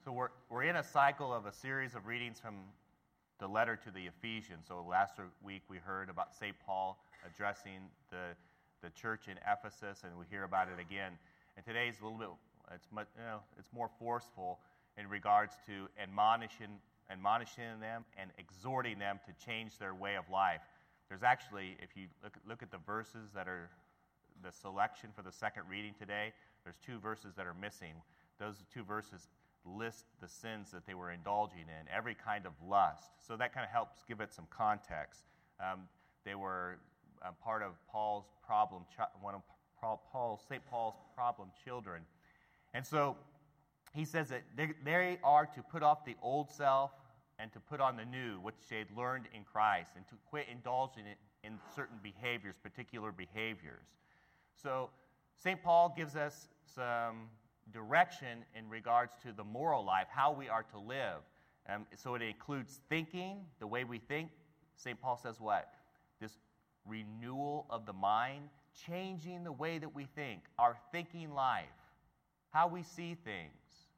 So we're in a cycle of a series of readings from the letter to the Ephesians. So last week we heard about St. Paul addressing the church in Ephesus, and we hear about it again. And today's a little bit, it's more forceful in regards to admonishing them and exhorting them to change their way of life. There's actually, if you look at the verses that are the selection for the second reading today, there's two verses that are missing. Those two verses list the sins that they were indulging in, every kind of lust. So that kind of helps give it some context. They were part of Paul's problem, one of St. Paul's problem children. And so he says that they are to put off the old self and to put on the new, which they had learned in Christ, and to quit indulging in certain behaviors, particular behaviors. So St. Paul gives us some direction in regards to the moral life, how we are to live. So it includes thinking, the way we think. St. Paul says what? This renewal of the mind, changing the way that we think, our thinking life, how we see things.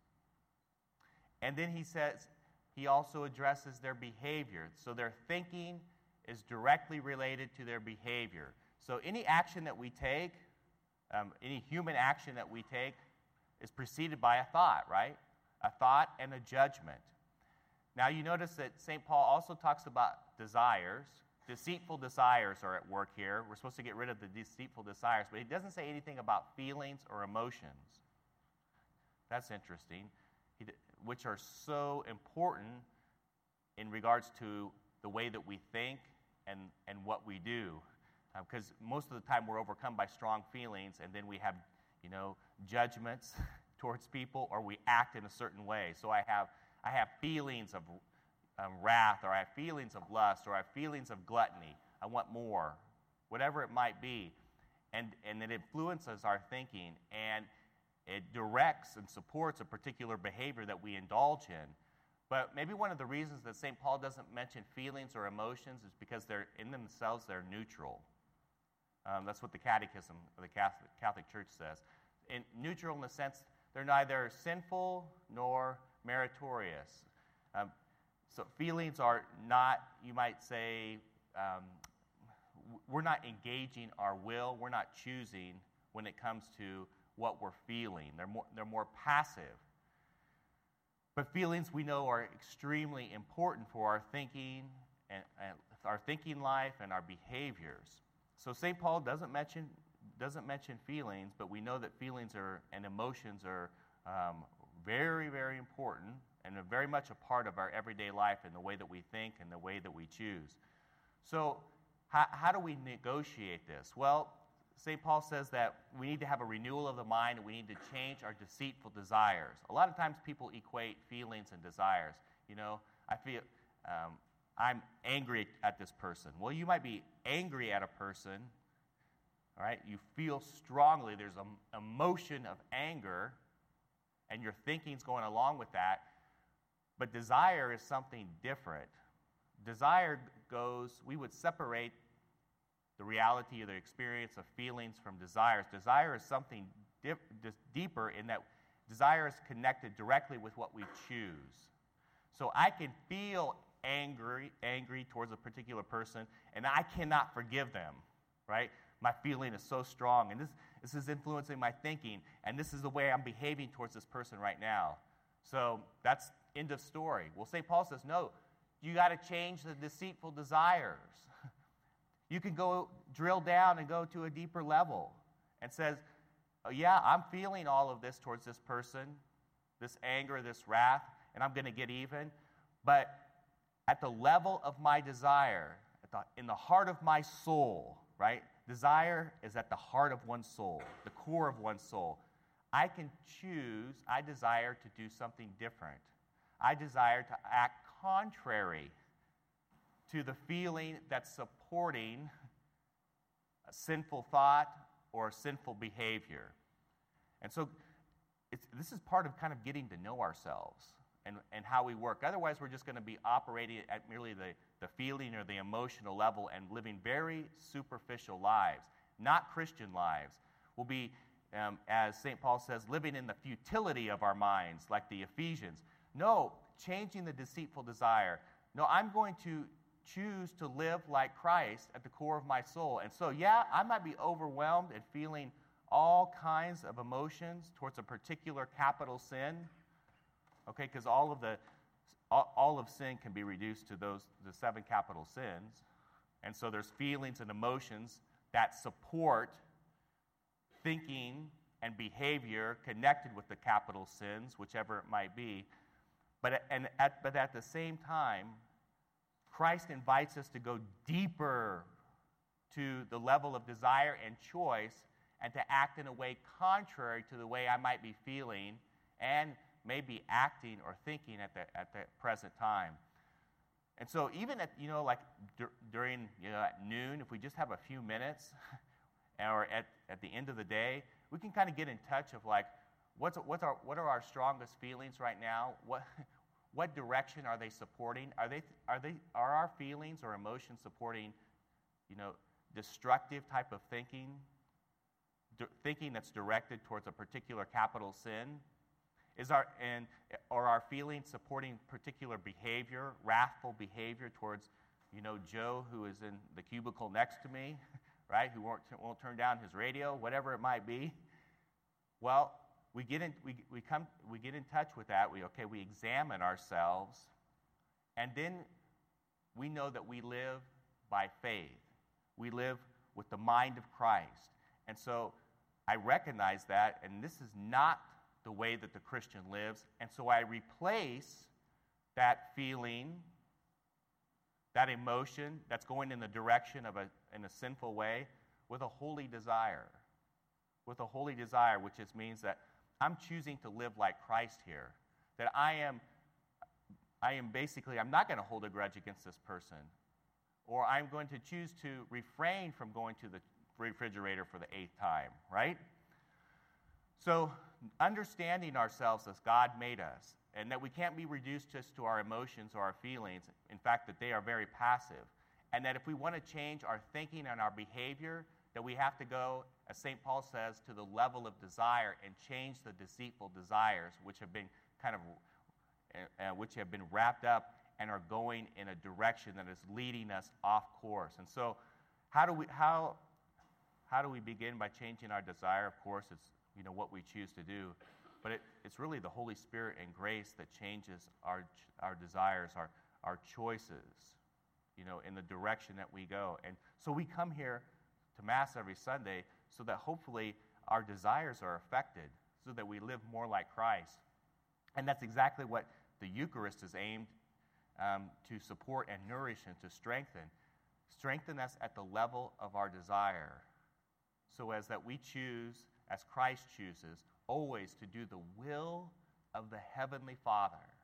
And then he also addresses their behavior. So their thinking is directly related to their behavior. So any action that we take, any human action that we take, is preceded by a thought, right? A thought and a judgment. Now you notice that St. Paul also talks about desires. Deceitful desires are at work here. We're supposed to get rid of the deceitful desires, but he doesn't say anything about feelings or emotions. That's interesting, which are so important in regards to the way that we think and what we do. Because most of the time we're overcome by strong feelings, and then we have judgments towards people, or we act in a certain way. So I have feelings of wrath, or I have feelings of lust, or I have feelings of gluttony. I want more, whatever it might be. And it influences our thinking, and it directs and supports a particular behavior that we indulge in. But maybe one of the reasons that St. Paul doesn't mention feelings or emotions is because they're in themselves, they're neutral. That's what the Catechism of the Catholic Church says. Neutral in the sense they're neither sinful nor meritorious. So feelings are not, you might say, we're not engaging our will. We're not choosing when it comes to what we're feeling. They're more passive. But feelings we know are extremely important for our thinking and our thinking life and our behaviors. So St. Paul doesn't mention feelings, but we know that feelings and emotions are very, very important and are very much a part of our everyday life and the way that we think and the way that we choose. So how do we negotiate this? Well, St. Paul says that we need to have a renewal of the mind, and we need to change our deceitful desires. A lot of times people equate feelings and desires. I feel I'm angry at this person. Well, you might be angry at a person, all right? You feel strongly. There's an emotion of anger, and your thinking's going along with that. But desire is something different. Desire we would separate the reality or the experience of feelings from desires. Desire is something deeper in that desire is connected directly with what we choose. So I can feel angry towards a particular person, and I cannot forgive them, right? My feeling is so strong, and this is influencing my thinking, and this is the way I'm behaving towards this person right now. So that's end of story. Well, St. Paul says, no, you got to change the deceitful desires. You can go drill down and go to a deeper level and says, oh, yeah, I'm feeling all of this towards this person, this anger, this wrath, and I'm going to get even. But at the level of my desire, in the heart of my soul, right? Desire is at the heart of one's soul, the core of one's soul. I can choose, I desire to do something different. I desire to act contrary to the feeling that's supporting a sinful thought or a sinful behavior. And so this is part of kind of getting to know ourselves and how we work. Otherwise, we're just going to be operating at merely the feeling or the emotional level and living very superficial lives, not Christian lives. We'll be, as St. Paul says, living in the futility of our minds, like the Ephesians. No, changing the deceitful desire. No, I'm going to choose to live like Christ at the core of my soul. And so, yeah, I might be overwhelmed and feeling all kinds of emotions towards a particular capital sin, okay, because all of sin can be reduced to the 7 capital sins. And so there's feelings and emotions that support thinking and behavior connected with the capital sins, whichever it might be. But at the same time, Christ invites us to go deeper to the level of desire and choice and to act in a way contrary to the way I might be feeling and maybe acting or thinking at the present time. And so even at, during, at noon, if we just have a few minutes, or at the end of the day, we can kind of get in touch of like, what are our strongest feelings right now? What direction are they supporting? Are our feelings or emotions supporting, destructive type of thinking, thinking that's directed towards a particular capital sin? Are our feelings supporting particular behavior, wrathful behavior towards, Joe, who is in the cubicle next to me, right? Who won't turn down his radio, whatever it might be. Well, we get in touch with that. We examine ourselves, and then we know that we live by faith. We live with the mind of Christ. And so I recognize that, and this is not the way that the Christian lives. And so I replace that feeling, that emotion that's going in the direction of in a sinful way with a holy desire. With a holy desire, which just means that I'm choosing to live like Christ here. That I'm not going to hold a grudge against this person. Or I'm going to choose to refrain from going to the refrigerator for the 8th time, right? So understanding ourselves as God made us, and that we can't be reduced just to our emotions or our feelings, in fact, that they are very passive, and that if we want to change our thinking and our behavior, that we have to go, as St. Paul says, to the level of desire and change the deceitful desires, which have been which have been wrapped up and are going in a direction that is leading us off course. And so, how do we begin by changing our desire? Of course, it's what we choose to do, but it's really the Holy Spirit and grace that changes our desires, our choices, in the direction that we go. And so we come here to Mass every Sunday so that hopefully our desires are affected, so that we live more like Christ. And that's exactly what the Eucharist is aimed to support and nourish and to strengthen. Strengthen us at the level of our desire, so as that we choose, as Christ chooses, always to do the will of the Heavenly Father.